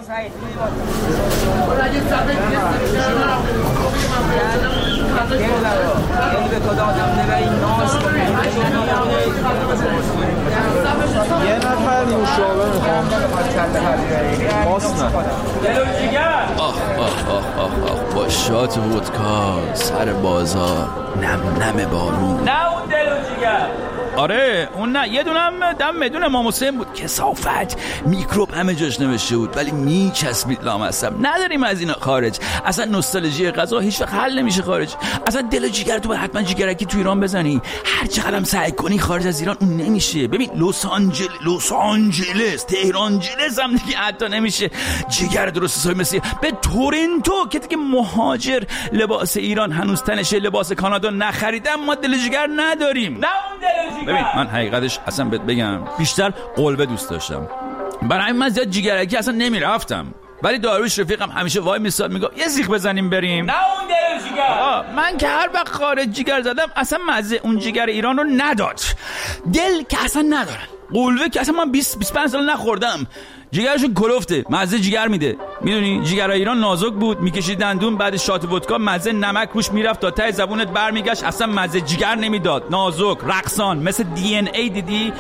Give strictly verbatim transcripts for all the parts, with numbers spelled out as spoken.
یه نفر نوشابه میخوام ماست نه آه آه آه آه آه با شات ودکا سر بازار نم نم بارون. نه اون دل و جیگر. آره اون نه، یه دونم دم بدون امام حسین بود. کثافت میکروب همه جاش نوشته بود ولی میچسبید لامصب. نداریم از اینا خارج. اصلا نوستالژی غذا هیچ وقت حل نمیشه خارج. اصلا دل و جیگر تو حتما جیگرکی تو ایران بزنی، هر چقدرم سعی کنی خارج از ایران اون نمیشه. ببین لس آنجل لس آنجلس تهران جلس هم دیگه حتی نمیشه جیگر درست حسابی مثل به تورنتو که دیگه مهاجر لباس ایران هنوز تنشه، لباس کانادا نخریدم، ما دل جیگر نداریم. نه اون دل جیگر. ببین من حقیقتش اصلا بهت بگم بیشتر قلبه دوست داشتم، برای من زیاد جیگرکی اصلا نمیرفتم. ولی داروش رفیقم همیشه وای میساد میگه یه سیخ بزنیم بریم. نه اون دل جیگر. من که هر وقت خارج جیگر زدم اصلا مزه اون جیگر ایران رو نداد. دل که اصلا ندارن، قلبه که اصلا من بیست بیست و پنج سال نخوردم. جیگرشون کلفته، مزه جیگر میده. میدونی جیگر ایران نازک بود، میکشید دندون، بعد شات ودکا مزه نمک روش میرفت تا ته زبونت برمیگشت، اصلا مزه جیگر نمیداد. نازک، رقصان، مثل دی ان ای. دیدی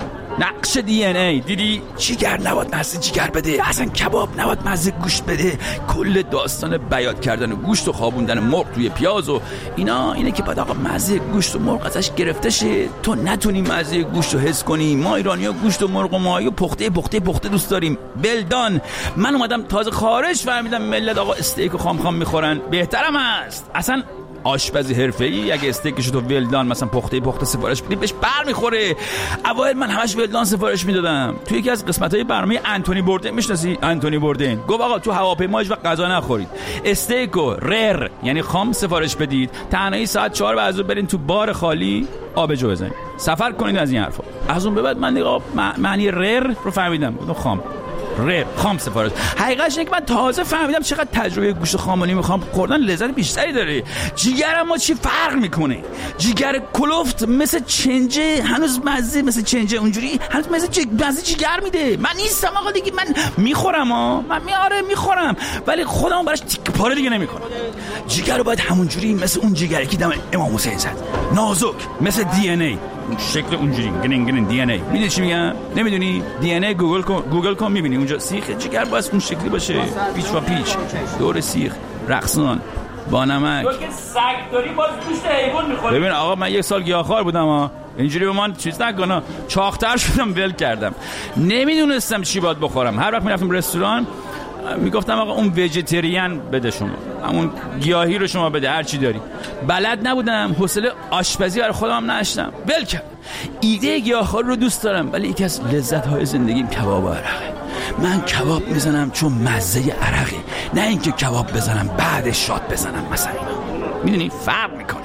نقش دی ان ای دیدی؟ جیگر نباید مزه جیگر بده، اصلا کباب نباید مزه گوشت بده. کل داستان بیات کردن و گوشت و خوابوندن مرغ توی پیاز و اینا اینه که بعد آقا مزه گوشت و مرغ ازش گرفته شه، تو نتونی مزه گوشت رو حس کنی. ما ایرانی‌ها گوشت و مرغ و ماهی و پخته پخته پخته دوست داریم. بلدان. من اومدم تازه خارج فهمیدم ملت آقا استیک و خام خام میخورن، بهترم هست. اصلا آشپزی حرفه‌ای اگه استیکش تو ولدان مثلا پخته پخته سفارش بدی بهش بر میخوره. اوایل من همش ولدان سفارش میدادم. تو یکی از قسمت‌های برنامه انتونی بوردن، میشناسی انتونی بوردن؟ گفت آقا تو هواپیما هیچ وقت غذا نخورید، استیکو رر یعنی خام سفارش بدید، تنهایی ساعت چهار بعد از ظهر برین تو بار خالی آبجو بزنید، سفر کنید از این حرفا. از اون به بعد من دیگه معنی رر رو فهمیدم، گفتم خام رب خام سفارش. حقیقتش اینه که من تازه فهمیدم چقدر تجربه گوشت خامونی میخوام خوردن لذت بیشتری داره. جیگر اما چی فرق میکنه؟ جیگر کلفت مثل چنجه هنوز مزه، مثل چنجه اونجوری هنوز مثل جگ... مزه جیگر میده. من نیستم آقا دیگه، من میخورم ها، من میاره میخورم ولی خودم براش تیک پاره دیگه نمیکنم. جیگر رو باید همونجوری مثل اون جیگری که دم امام حسین زد، نازک مثل دی ان ای، شکل اونجوری گنین گنین دی ان ای. میدونی چی میگم؟ نمیدونی؟ دی ان ای گوگل کن، گوگل کن میبینی اونجا سیخ جیگر باید اون شکلی باشه، پیچ و پیچ، دور سیخ، رقصان با نمک. تو که سگ داری باز گوشت حیوان میخوری. ببین آقا من یک سال گیاهخوار بودم ها، اینجوری به من چیز نکنه، چاق‌تر شدم ول کردم، نمیدونستم چی باید بخورم. هر وقت میرفتم رستوران میگفتم آقا اون ویجیتریان بده شما، همون گیاهی رو شما بده، هر چی داری. بلد نبودم، حوصله آشپزی برای خودم هم نداشتم، ول کردم. ایده گیاهخواری رو دوست دارم ولی یکی از لذت‌های زندگیم کباب و عرقه. من کباب میزنم چون مزه عرقه، نه اینکه کباب بزنم بعد شات بزنم مثلا. میدونی فرق میکنه.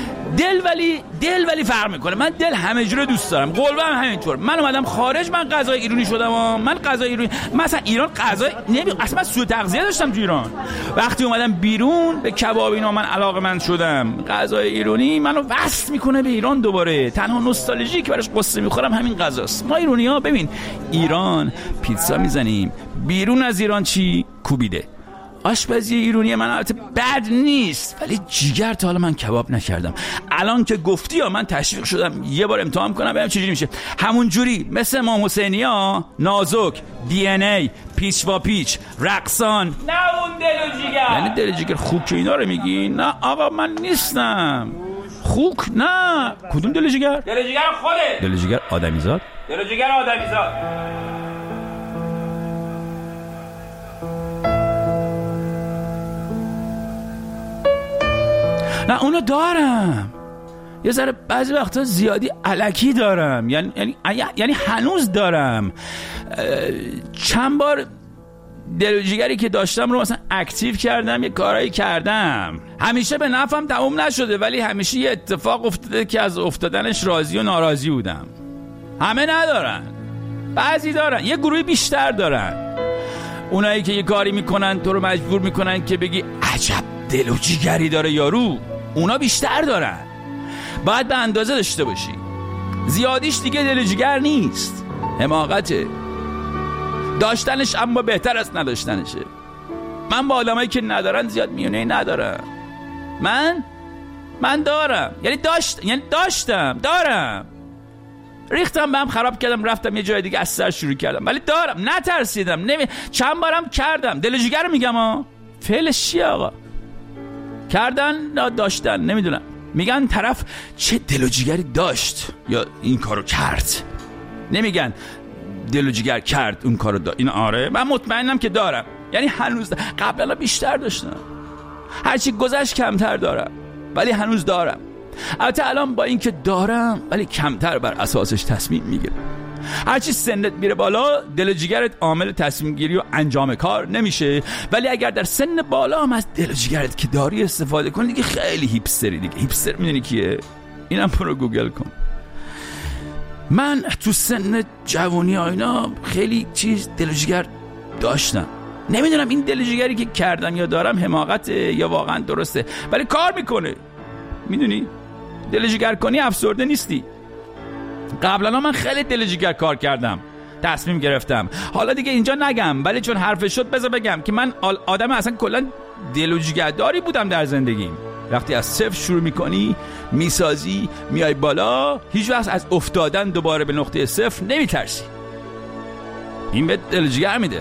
دل ولی دل ولی فرق میکنه. من دل همه جوره دوست دارم، قلبم همینطور. من اومدم خارج، من غذای ایرانی شدم ها. من غذای ایرانی مثلا ایران غذای نمی اصلا سوء تغذیه داشتم تو ایران. وقتی اومدم بیرون به کباب اینا من علاقه‌مند شدم. غذای ایرانی منو وصل میکنه به ایران دوباره. تنها نوستالژی که براش قصه میخورم همین غذاست. ما ایرانی‌ها ببین ایران پیتزا میزنیم، بیرون از ایران چی؟ کوبیده. آشپزی ایرانی من البته بد نیست ولی جیگر تا حالا من کباب نکردم. الان که گفتی ها من تشویق شدم یه بار امتحان کنم ببینم چجوری میشه. همون جوری مثل امام حسینی ها، نازک، دی ان ای، پیچ و پیچ، رقصان. نه اون دل و جیگر. یعنی دل جیگر خوک اینا رو میگی؟ نه آقا من نیستم خوک. نه کدوم دل جیگر؟ دل جیگر خودت. دل جیگر آدمیزاد. دل جیگر آدمیزاد. نه اونو دارم، یه ذره بعضی وقتا زیادی الکی دارم، یعنی یعنی یعنی هنوز دارم. چند بار دل و جیگری که داشتم رو مثلا اکتیو کردم، یه کارایی کردم، همیشه به نفعم تموم نشده ولی همیشه یه اتفاق افتاده که از افتادنش راضی و ناراضی بودم. همه ندارن، بعضی دارن، یه گروهی بیشتر دارن. اونایی که یه کاری میکنن تو رو مجبور میکنن که بگی عجب دل و جیگری داره یارو، اونا بیشتر دارن. باید به اندازه داشته باشی، زیادیش دیگه دل و جیگر نیست، حماقته. داشتنش اما بهتر از نداشتنشه. من با آدمایی که ندارن زیاد میونه ندارم. من من دارم، یعنی داشت یعنی داشتم دارم ریختم به هم خراب کردم رفتم یه جای دیگه از سر شروع کردم، ولی دارم، نترسیدم. نمی... چند بارم کردم. دل و جیگر میگم ها، فعلش چیه آقا؟ کردن داشتن، نمیدونم. میگن طرف چه دل و جیگری داشت یا این کارو کرد، نمیگن دل و جیگر کرد اون کارو داشت. این آره من مطمئنم که دارم، یعنی هنوز دا... قبلا بیشتر داشتم، هرچی گذشت کمتر دارم، ولی هنوز دارم. البته الان با این که دارم ولی کمتر بر اساسش تصمیم میگیرم. هرچی سنت میره بالا دل و جیگرت عامل تصمیم گیری و انجام کار نمیشه، ولی اگر در سن بالا هم از دل و جیگرت که داری استفاده کنی دیگه خیلی هیپستری دیگه. هیپستر میدونی کیه؟ اینم برو گوگل کن. من تو سن جوانی اینا خیلی چیز دل و جیگر داشتم. نمیدونم این دل و جیگری که کردم یا دارم حماقته یا واقعا درسته، ولی کار میکنه. میدونی دل و جیگر کنی افسرده نیستی. قبلا من خیلی دل و جیگر کار کردم، تصمیم گرفتم. حالا دیگه اینجا نگم، ولی چون حرف شد بذار بگم که من آدم اصلا کلا دل و جیگر داری بودم در زندگیم. وقتی از صفر شروع میکنی میسازی میای بالا، هیچ وقت از افتادن دوباره به نقطه صفر نمیترسی. این به دل و جیگر میده.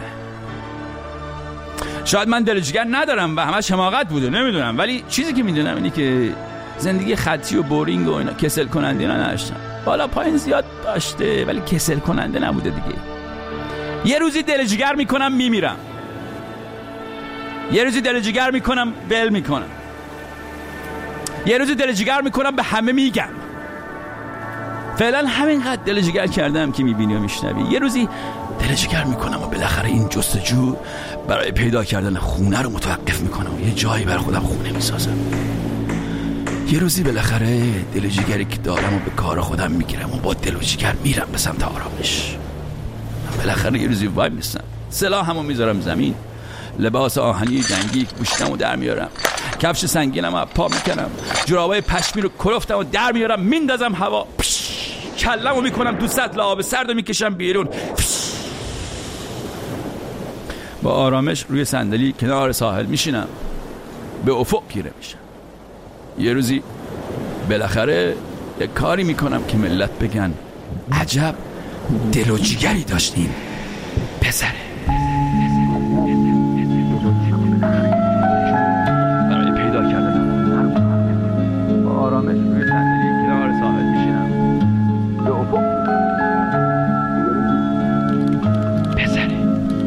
شاید من دل و جیگر ندارم و همش حماقت بوده، نمیدونم، ولی چیزی که میدونم اینه که زندگی خطی و بورینگ و اینا کسل کننده اینا نداشتم. بالا پایین زیاد داشته ولی کسل کننده نبوده دیگه. یه روزی دل و جیگر میکنم میمیرم، یه روزی دل و جیگر میکنم ول میکنم، یه روزی دل و جیگر میکنم به همه میگم. فعلا همینقدر دل و جیگر کردم که میبینی و میشنوی. یه روزی دل و جیگر میکنم و بالاخره این جستجو برای پیدا کردن خونه رو متوقف میکنم و یه جایی بر خودم خونه میسازم. یه روزی بالاخره دل و جیگری که دارم و به کار خودم میگیرم و با دل و جیگر میرم به سمت آرامش. بالاخره یه روزی وای میستم، سلاحمو میذارم زمین، لباس آهنی جنگی پوشیدم و در میارم، کفش سنگینم و پا میکنم، جورابای پشمی رو کلفتم و در میارم میندازم هوا، کلمو میکنم تو سطل آب سرد و میکشم بیرون. با آرامش روی صندلی کنار ساحل میشینم، به افق پیره میشم. یه روزی بالاخره یه کاری میکنم که ملت بگن عجب دل و جیگری داشتین پسره. برای پیدا کردن با آرامش روی صندلی کنار ساحل میشینم، به افق پسره.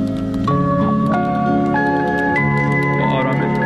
با آرامش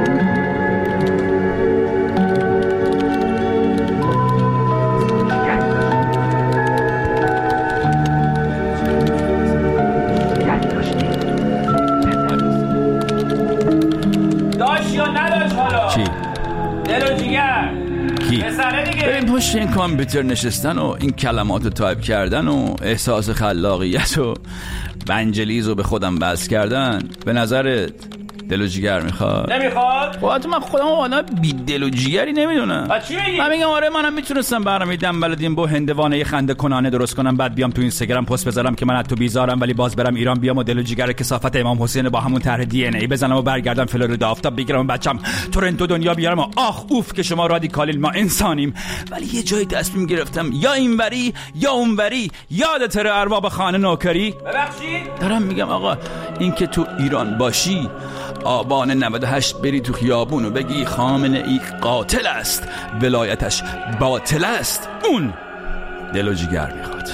بریم پشت این کامپیوتر نشستن و این کلمات رو تایپ کردن و احساس خلاقیت و بنجلیز رو به خودم بس کردن. به نظرت دل و جیگر میخواد؟ نمیخواد؟ خواهد من خودم آدم بی دل و جیگری نمیدونم. با چی میگی؟ من میگم آره منم میتونستم برنامه دنبالدین با هندوانه یه خنده کنانه درست کنم، بعد بیام تو اینستاگرام پست بذارم که من از تو بیزارم ولی باز برم ایران بیام و دل و جیگر کثافت امام حسین با همون طرح دی ان ای بزنم و برگردم فلوریدا آفتاب بگیرم و بچم تورنتو دنیا بیارم و آخ اوف که شما رادیکالین ما انسانیم. ولی یه جایی تصمیم گرفتم یا اینوری یا اونوری، یادت ارباب خانه نوکری. ببخشید دارم میگم آقا این که تو ایران باشی آبان نود و هشت بری تو خیابون و بگی خامنه ای قاتل است ولایتش باطل است، اون دل و جیگر میخواد.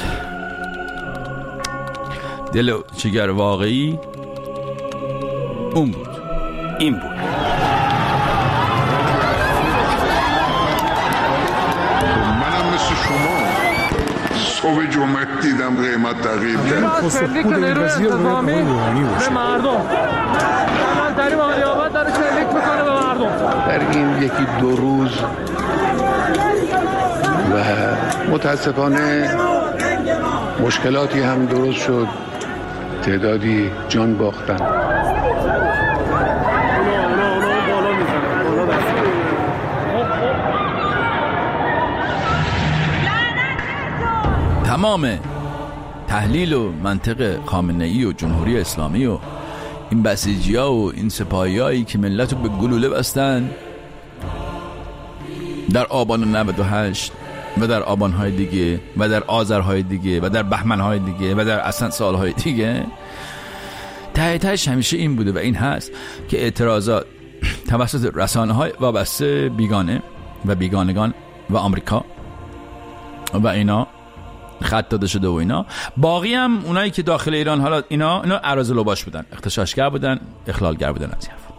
دل و جیگر واقعی اون بود، این بود. منم مثل شما صبح جمعه دیدم قیمت تغییر کرد. شلیک نیروی انتظامی به مردم کمال‌ترین مالیات داره شلیک میکنه به مردم. در این یکی دو روز و متاسفانه مشکلاتی هم درست شد، تعدادی جان باختن. تمام تحلیل و منطق خامنه‌ای و جمهوری اسلامی و این بسیجی‌ها و این سپاهیایی که ملت رو به گلوله بستن در آبان نود و هشت و در آبان‌های دیگه و در آذرهای دیگه و در بهمن‌های دیگه و در اصلا سال‌های دیگه، ته تهش همیشه این بوده و این هست که اعتراضات توسط رسانه‌های وابسته بیگانه و بیگانگان و آمریکا و اینا خط داده شده و اینا، باقی هم اونایی که داخل ایران حالا اینا اینا اراذل لباش بودن، اغتشاشگر بودن، اخلالگر بودن از این حرف.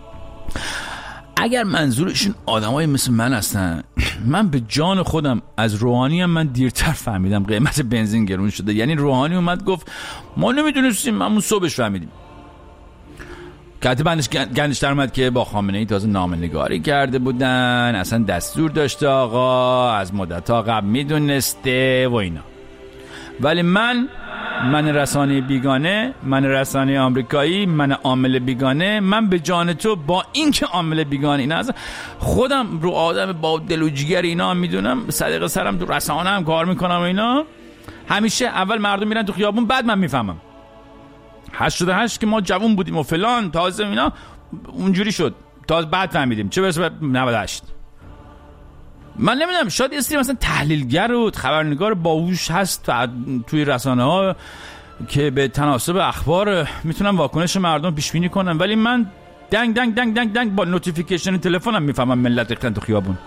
اگر منظورشون آدمای مثل من هستن، من به جان خودم از روحانی هم من دیرتر فهمیدم قیمت بنزین گرون شده. یعنی روحانی اومد گفت ما نمیدونستیم، من اون صبحش فهمیدیم. کاتب بندش گندش در اومد که با خامنه‌ای تازه نامه‌نگاری کرده بودن، اصلا دستور داشته آقا، از مدت‌ها قبل میدونسته و اینا. ولی من من رسانه بیگانه، من رسانه آمریکایی، من عامل بیگانه، من به جان تو با این که عامل بیگانه اینا، از خودم رو آدم با دل و جیگر اینا هم میدونم، صدق سرم تو رسانه هم کار میکنم و اینا. همیشه اول مردم میرن تو خیابون، بعد من میفهمم. هشتاد و هشت که ما جوون بودیم و فلان، تازه اینا اونجوری شد، تازه بعد فهمیدیم. چه برسه به نود و هشت. من نمیدونم، شاید یه سری مثلا تحلیلگر و خبرنگار باهوش هست توی رسانه ها که به تناسب اخبار میتونن واکنش مردم پیش بینی کنن، ولی من دنگ دنگ دنگ دنگ دنگ با نوتیفیکیشن تلفنم میفهمم ملت ریختن تو خیابون.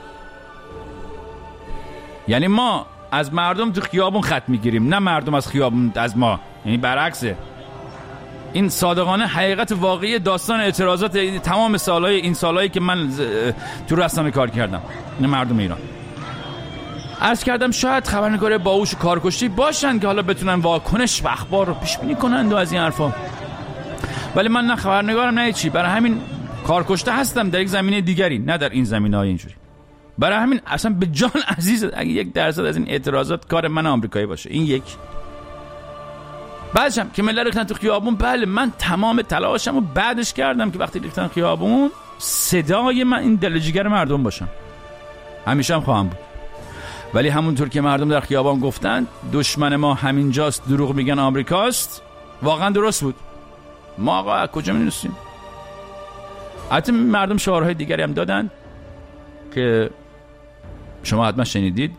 یعنی ما از مردم تو خیابون خط میگیریم، نه مردم از خیابون از ما. یعنی برعکسه. این صادقانه حقیقت واقعی داستان اعتراضات تمام سالهای این سالهایی که من تو رسانه کار کردم، این مردم ایران. عرض کردم شاید خبرنگار باهوش و کارکشتی باشن که حالا بتونن واکنش و اخبار رو پیش بینی کنن و از این حرفا، ولی من نه خبرنگارم نه چی. برای همین کارکشته هستم در یک زمینه دیگری، نه در این زمینه‌های اینجوری. برای همین اصلا به جان عزیز اگه یک درصد از این اعتراضات کار من آمریکایی باشه، این یک. بعدشم که ملت ریختن تو خیابون، بله من تمام تلاشم رو بعدش کردم که وقتی ریختن خیابون صدای من این دل جگر مردم باشم. همیشه هم خواهم بود. ولی همونطور که مردم در خیابان گفتن دشمن ما همینجاست، دروغ میگن آمریکاست، واقعا درست بود. ما آقا از کجا میدونستیم؟ حتی مردم شعارهای دیگری هم دادن که شما حتما شنیدید،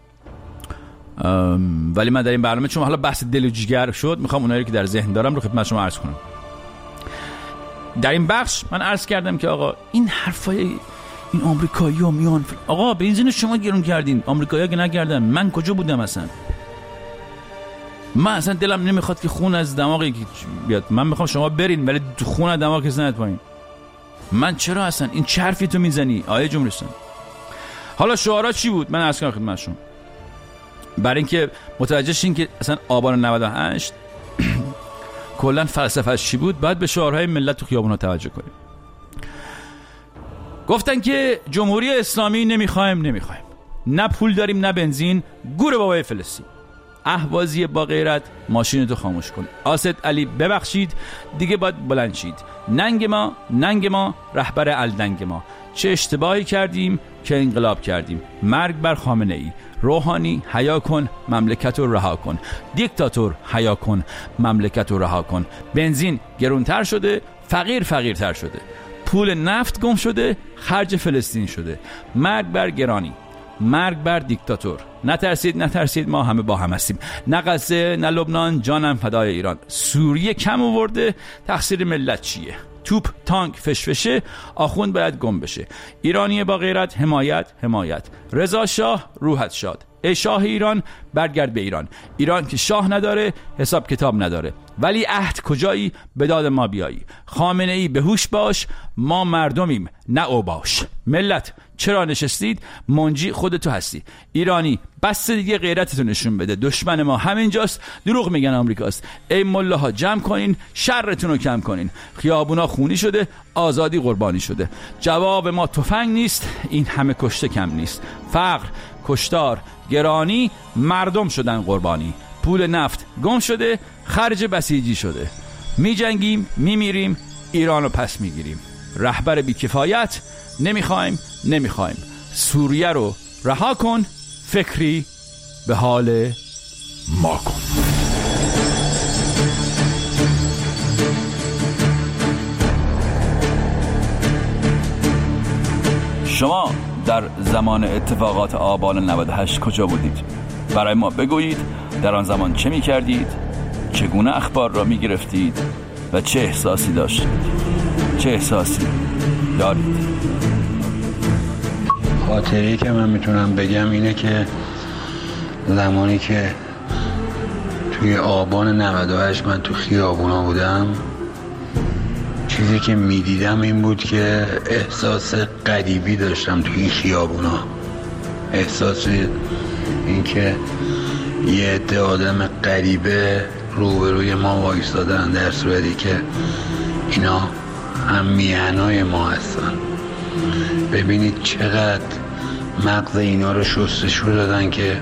ولی من در این برنامه چون حالا بحث دل و جگر شد، میخوام اونایی که در ذهن دارم رو خدمت شما عرض کنم. در این بخش من عرض کردم که آقا این حرفای این آمریکایی‌ها میان، آقا بنزین شما گرون کردین، آمریکایی‌ها که نکردن. من کجا بودم اصلا؟ من اصلا دلم نمیخواد که خون از دماغی بیاد. من میخوام شما برین ولی خون از دماغ کسی نیاد پایین. من چرا اصلا این چه حرفی تو میزنی آیه جمهوری اسلامی؟ حالا شعارا چی بود؟ من عرض کردم خدمت شما. برای اینکه متوجه شین که اصلا آبان نود و هشت کلا فلسفه‌اش چی بود، بعد به شعارهای ملت تو خیابون‌ها توجه کنیم. گفتن که جمهوری اسلامی نمیخوایم نمیخوایم نه پول داریم نه بنزین، گور بابای فلسطین. اهوازی با غیرت ماشینتو خاموش کن. آسد علی ببخشید دیگه باید بلند شید. ننگ ما ننگ ما رهبر الدنگ ما. چه اشتباهی کردیم که انقلاب کردیم. مرگ بر خامنه ای. روحانی حیا کن مملکت رو رها کن. دیکتاتور حیا کن مملکت رو رها کن. بنزین گرونتر شده، فقیر فقیرتر شده، پول نفت گم شده، خرج فلسطین شده. مرگ بر گرانی، مرگ بر دیکتاتور. نترسید نترسید ما همه با هم هستیم. نه غزه نه لبنان، جانم فدای ایران. سوریه کم آورده، تقصیر ملت چیه؟ توپ تانک فشفشه، آخوند باید گم بشه. ایرانی با غیرت حمایت حمایت. رضا شاه روحت شاد. ای شاه ایران برگرد به ایران. ایران که شاه نداره حساب کتاب نداره. ولی عهد کجایی به داد ما بیایی. خامنه ای به هوش باش، ما مردمیم نه اوباش. ملت چرا نشستید؟ منجی خودتو هستی. ایرانی بس دیگه غیرتتو نشون بده. دشمن ما همینجاست، دروغ میگن آمریکاست. ای ملاها جمع کنین، شرتون رو کم کنین. خیابونا خونی شده، آزادی قربانی شده. جواب ما تفنگ نیست، این همه کشته کم نیست. فقر، کشتار، گرانی، مردم شدن قربانی. پول نفت گم شده، خرج بسیجی شده. می جنگیم، می میریم، ایرانو پس می گیریم. رهبر بیکفایت نمیخوایم نمیخوایم. سوریه رو رها کن، فکری به حال ما کن. شما در زمان اتفاقات آبان نود و هشت کجا بودید؟ برای ما بگویید در آن زمان چه می کردید؟ چگونه اخبار را می گرفتید؟ و چه احساسی داشتید؟ چه احساسی دارید؟ خاطری که من میتونم بگم اینه که زمانی که توی آبان نود و هشت من تو خیابونا بودم، چیزی که میدیدم این بود که احساس غریبی داشتم توی این خیابونا. احساس این که یه عده آدم غریبه روبروی ما وایستادن، در صورتی که اینا هم میهنای ما هستن. ببینید چقدر مغز اینا رو شستشو دادن که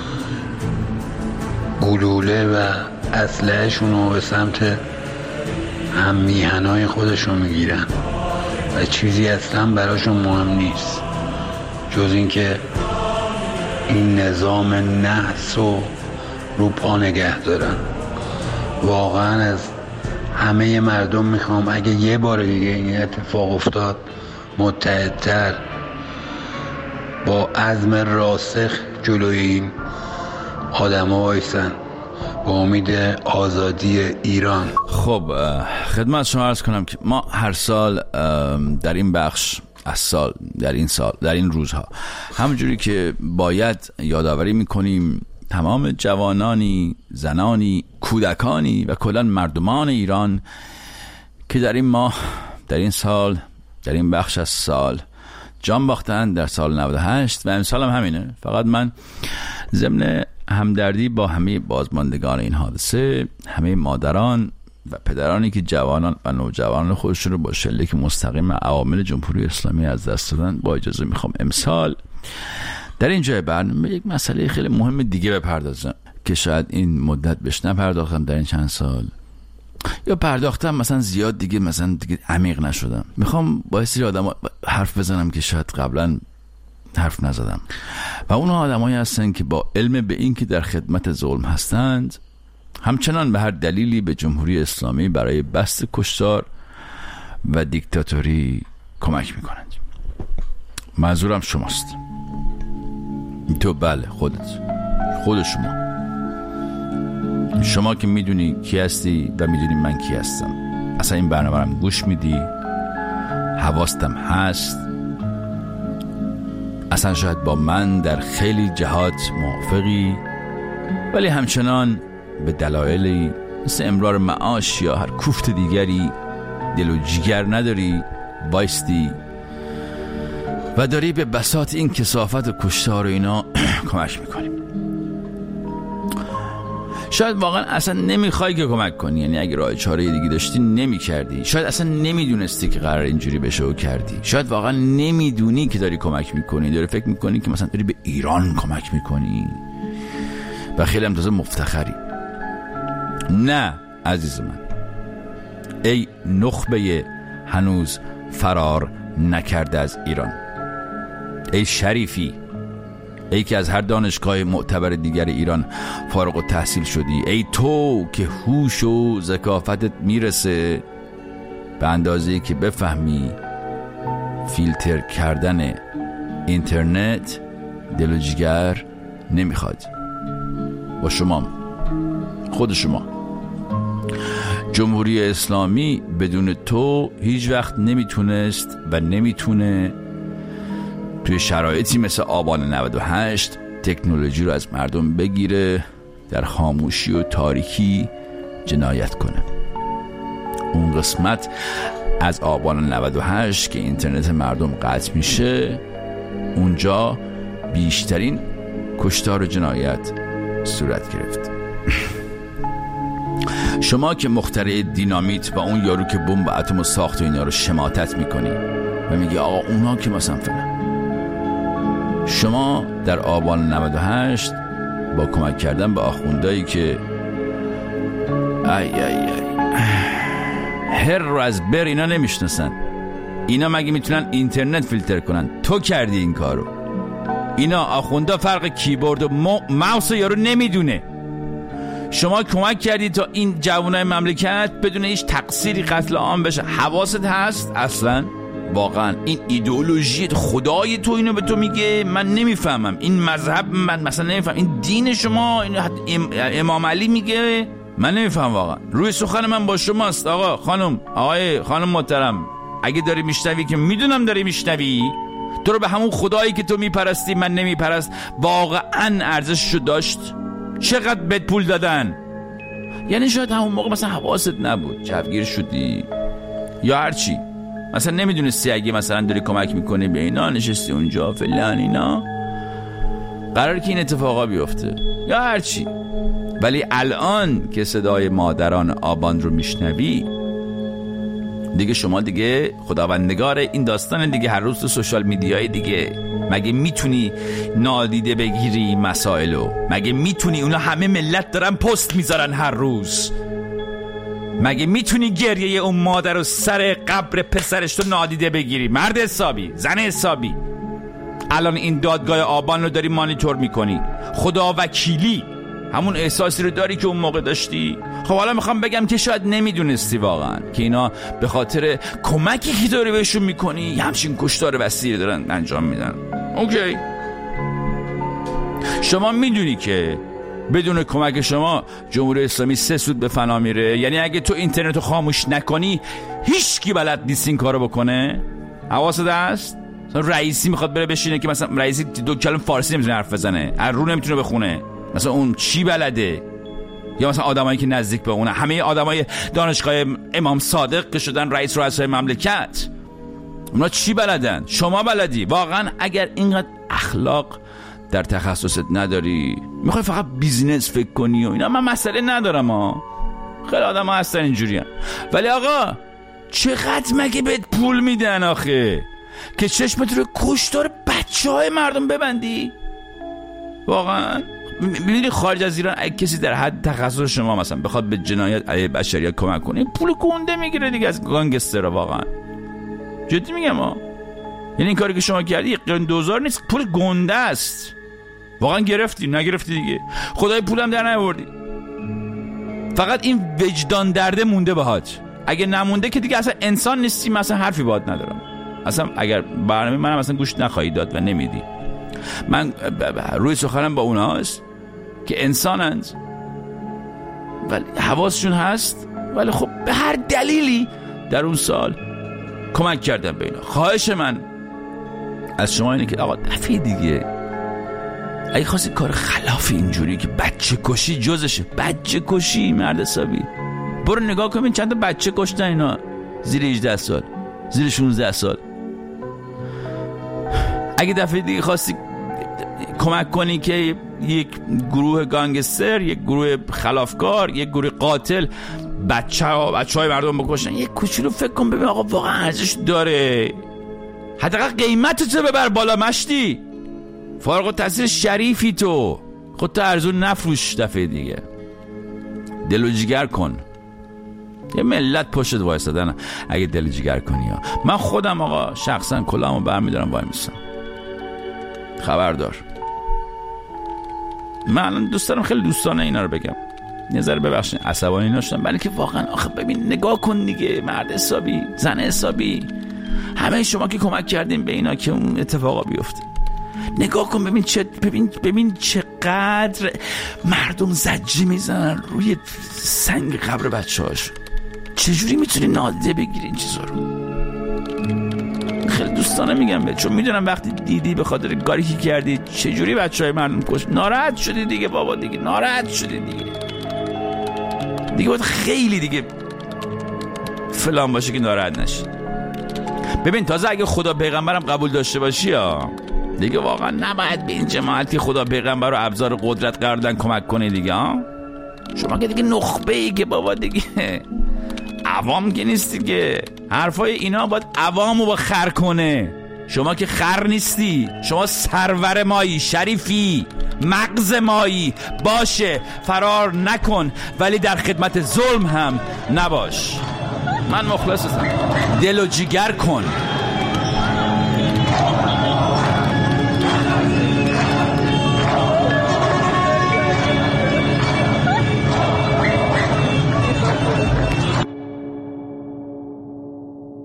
گلوله و اسلحه‌شون رو به سمت هم میهنای خودشون میگیرن و چیزی اصلا براشون مهم نیست جز این که این نظام نحس رو رو پا نگه دارن. واقعا از همه مردم میخوام اگه یه بار دیگه این اتفاق افتاد متحدتر با عزم راسخ جلوی این آدم ها وایسن با امید آزادی ایران. خب خدمت شما عرض کنم که ما هر سال در این بخش از سال در این سال در این روزها همونجوری که باید یادآوری میکنیم تمام جوانانی، زنانی، کودکانی و کلاً مردمان ایران که در این ماه، در این سال، در این بخش از سال جان باختن در سال نود و هشت و امسال هم همینه. فقط من ضمن همدردی با همه بازماندگان این حادثه، همه مادران و پدرانی که جوانان و نوجوانان خودشون رو با شلیک مستقیم عوامل جمهوری اسلامی از دست دادن، با اجازه میخوام امسال در این جای برنامه یک مسئله خیلی مهم دیگه بپردازم که شاید این مدت بهش نپرداختم در این چند سال، یا پرداختم مثلا زیاد دیگه مثلا دیگه عمیق نشدم. میخوام با سری آدم حرف بزنم که شاید قبلا حرف نزدم و اون آدمایی هستن که با علم به این که در خدمت ظلم هستند همچنان به هر دلیلی به جمهوری اسلامی برای بست کشتار و دیکتاتوری کمک میکنند. منظورم شماست. تو بله، خودت، خود شما شما که میدونی کی هستی و میدونی من کی هستم. اصلا این برنامه رو گوش میدی، حواستم هست، اصلا شاید با من در خیلی جهات موافقی، ولی همچنان به دلایلی مثل امرار معاش یا هر کوفت دیگری دل و جگر نداری، بایستی و داری به بساط این کثافت و کشتار و اینا کمک میکنی. شاید واقعا اصلا نمیخوای که کمک کنی، یعنی اگه راه چاره دیگه داشتی نمیکردی. شاید اصلا نمیدونستی که قرار اینجوری بشه و کردی. شاید واقعا نمیدونی که داری کمک میکنی، داری فکر میکنی که مثلا داری به ایران کمک میکنی و خیلی هم تازه مفتخری. نه عزیز من، ای نخبه هنوز فرار نکرده از ایران، ای شریفی، ای که از هر دانشگاه معتبر دیگر ایران فارغ التحصیل شدی، ای تو که هوش و ذکافتت میرسه به اندازه‌ای که بفهمی فیلتر کردن اینترنت دل و جگر نمیخواد. با شما، خود شما، جمهوری اسلامی بدون تو هیچ وقت نمیتونست و نمیتونه توی شرایطی مثل آبان نود و هشت تکنولوژی رو از مردم بگیره، در خاموشی و تاریکی جنایت کنه. اون قسمت از آبان نود و هشت که اینترنت مردم قطع میشه، اونجا بیشترین کشتار و جنایت صورت گرفت. شما که مخترع دینامیت و اون یارو که بمب اتم ساخت و اینا رو شماتت میکنی و میگی آقا اونا که مثلا فلان، شما در آبان نود و هشت با کمک کردن به آخوندایی که ای ای ای هر رو از بر اینا نمیشناسن، اینا مگه میتونن اینترنت فیلتر کنن؟ تو کردی این کارو. اینا آخوندا فرق کیبورد و ماوس یارو نمیدونه. شما کمک کردی تا این جوانای مملکت بدون هیچ تقصیری قتل عام بشه. حواست هست اصلا؟ واقعا این ایدئولوژی خدای تو اینو به تو میگه؟ من نمیفهمم. این مذهب من مثلا نمیفهم. این دین شما، این امام علی میگه؟ من نمیفهم واقعا. روی سخن من با شماست آقا خانم، آقای خانم محترم. اگه داری میشنوی، که میدونم داری میشنوی، تو رو به همون خدایی که تو میپرستی من نمیپرست، واقعا ارزششو داشت؟ چقدر بهت پول دادن؟ یعنی شاید همون موقع مثلا حواست نبود، جوگیر شدی یا هرچی، مثلا نمیدونستی اگه مثلا داری کمک میکنی به اینا، نشستی اونجا فلان اینا، قراره که این اتفاقا بیفته یا هرچی. ولی الان که صدای مادران آبان رو میشنوی دیگه، شما دیگه خداوندگار این داستان دیگه. هر روز تو سوشال میدیای دیگه، مگه میتونی نادیده بگیری مسائلو؟ مگه میتونی؟ اونا همه ملت دارن پست میذارن هر روز. مگه میتونی گریه اون مادر و سر قبر پسرش تو نادیده بگیری؟ مرد حسابی، زن حسابی، الان این دادگاه آبان رو داری مانیتور میکنی، خدا وکیلی همون احساسی رو داری که اون موقع داشتی؟ خب حالا میخوام بگم که شاید نمیدونستی واقعا که اینا به خاطر کمکی که داری بهشون میکنی همچین کشتار وسیعی دارن انجام میدن. اوکی، شما میدونی که بدون کمک شما جمهوری اسلامی سه سود به فنا میره. یعنی اگه تو اینترنتو خاموش نکنی هیچ کی بلد نیست این کارو بکنه. حواست هست؟ رئیسی میخواد بره بشینه که مثلا رئیسی دو کلمه فارسی نمیتونه حرف بزنه، از رو نمیتونه بخونه، مثلا اون چی بلده؟ یا مثلا آدمایی که نزدیک به اونه، همه آدمای دانشگاه امام صادق که شدن رئیس رؤسای مملکت، اونا چی بلدن؟ شما بلدی؟ واقعا اگر اینقدر اخلاق در تخصصت نداری، میخوای فقط بیزینس فکر کنی و اینا، من مسئله ندارم ها، خیلی آدم ها هستن اینجوری هم. ولی آقا چقدر مگه بهت پول میدن آخه که چشمت رو کشتار بچه های مردم ببندی؟ واقعا ببینید خارج از ایران اگه کسی در حد تخصص شما مثلا بخواد به جنایت علیه بشریت کمک کنه، پول گنده میگیره دیگه از گانگسترها. واقعا جدی میگم ها، یعنی این کاری که شما کردی دوزار نیست، پول گنده است. واقعا گرفتی نگرفتی دیگه، خدای پولم در نیاوردی، فقط این وجدان درده مونده باهات. اگه نمونده که دیگه اصلا انسان نیستی، مثلا حرفی باهات ندارم اصلا. اگر برنامه منم اصلا گوش نخواهی داد و نمیدی. من روی سخنم با اونا هست که انسانند ولی حواسشون هست، ولی خب به هر دلیلی در اون سال کمک کردم به اینا. خواهش من از شما اینه که آقا دفعه دیگه اگه خواستی کار خلاف اینجوری که بچه کشی جزشه، بچه کشی مرد حسابی، برو نگاه کن چند تا بچه کشتن اینا زیر هجده سال، زیر شانزده سال. اگه دفعه دیگه خواستی کمک کنی که یک گروه گانگستر، یک گروه خلافکار، یک گروه قاتل بچه ها بچه های مردم بکشن، یک کوچولو فکر کن ببین آقا واقعا ارزش داره، حداقل قیمتتو ببر بالا مشتی، فارغ التحصیل شریفی تو، خودتو ارزون نفروش. دفعه دیگه دل و جگر کن، یه ملت پشت وایسادن اگه دل و جگر کنی ها. من خودم آقا شخصا کلامو برمیدارم وای میسم، خبردار. من الان دوست دارم خیلی دوستانه اینا رو بگم، یه ذره ببخشید عصبانی نشدم، ولی که واقعا آخه ببین نگاه کن دیگه، مرد حسابی، زن حسابی، همه شما که کمک کردین به اینا که اون اتفاقا بیفته، نگاه کن ببین چه ببین ببین چقدر مردم زجی میزنن روی سنگ قبر بچه‌هاش. چجوری میتونی نادیده بگیری این چیزا رو؟ خیلی دوستانه میگم به، چون میدونم وقتی دیدی به خاطر کاری که کردی چجوری بچهای مردم کش، ناراحت شدی دیگه بابا، دیگه ناراحت شدی دیگه دیگه باید خیلی دیگه فلان باشه که ناراحت نشی. ببین تازه اگه خدا پیغمبرم قبول داشته باشی ها، دیگه واقعا نباید به این جماعتی خدا پیغمبر رو ابزار قدرت قرار دادن کمک کنی دیگه ها. شما که دیگه نخبه ای که بابا دیگه عوام که نیستی که، حرفای اینا باید عوامو با خر کنه. شما که خر نیستی، شما سرور مایی، شریفی، مغز مایی. باشه فرار نکن ولی در خدمت ظلم هم نباش. من مخلصتم، دل و جگر کن.